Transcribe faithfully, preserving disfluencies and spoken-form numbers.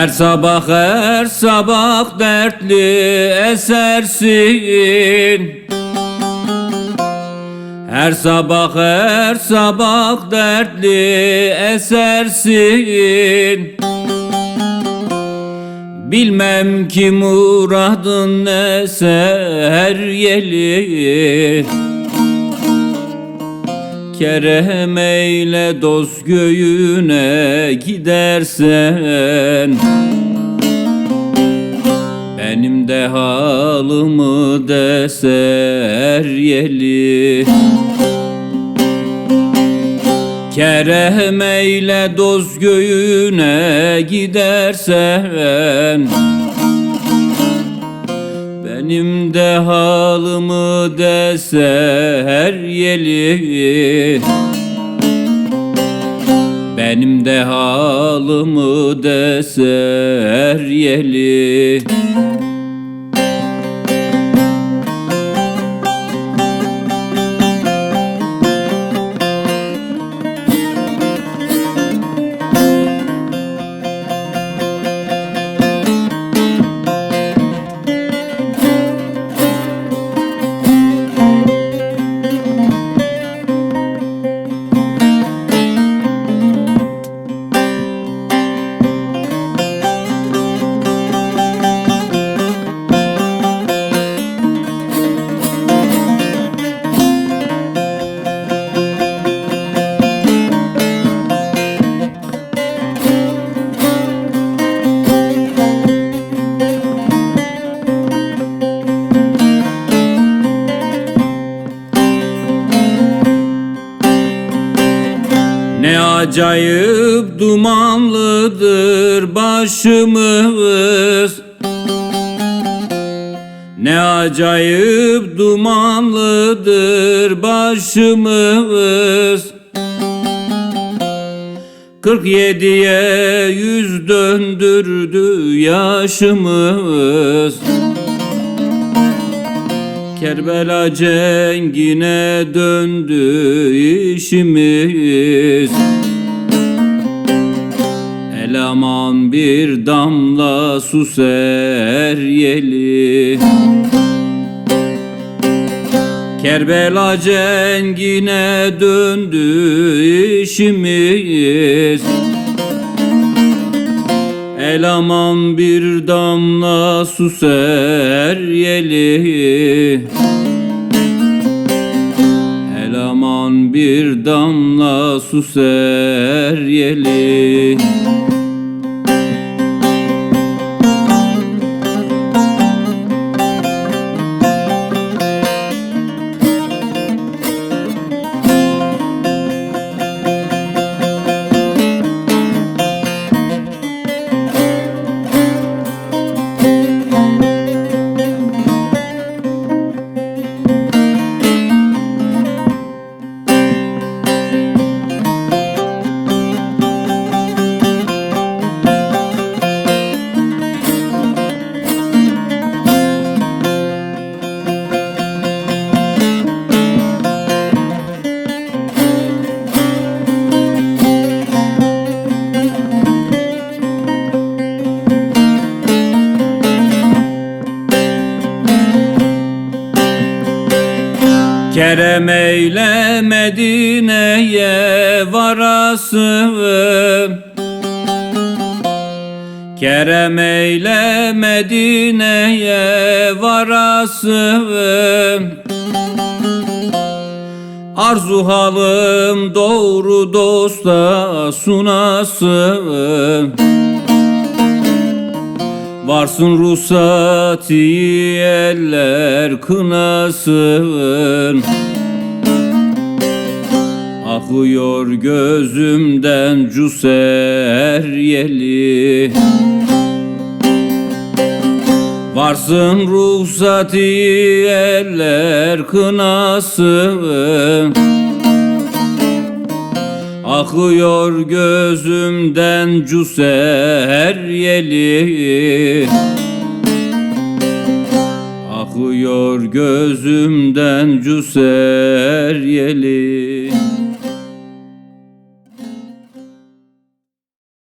Her sabah her sabah dertli esersin. Her sabah her sabah dertli esersin. Bilmem ki muradın ne seryeli. Kerem eyle dost göğüne gidersen, benim de halımı de seryeli. Kerem eyle dost göğüne gidersen, benim de halımı de seryeli. Benim de halımı de seryeli. Ne acayip dumanlıdır başımız, ne acayip dumanlıdır başımız. Kırk yediye yüz döndürdü yaşımız. Kerbela cengine döndü işimiz. El aman bir damla su seryeli. Kerbela cengine döndü işimiz. El aman bir damla su seryeli. El aman bir damla su seryeli. Kerem eyle Medine'ye varasın. Kerem eyle Medine'ye varasın. Arzu halım doğru dosta sunasın. Varsın ruhsati eller kınasın. Akıyor gözümden cu seryeli. Varsın ruhsati eller kınasın. Akıyor gözümden cu seryeli. Akıyor gözümden cu seryeli.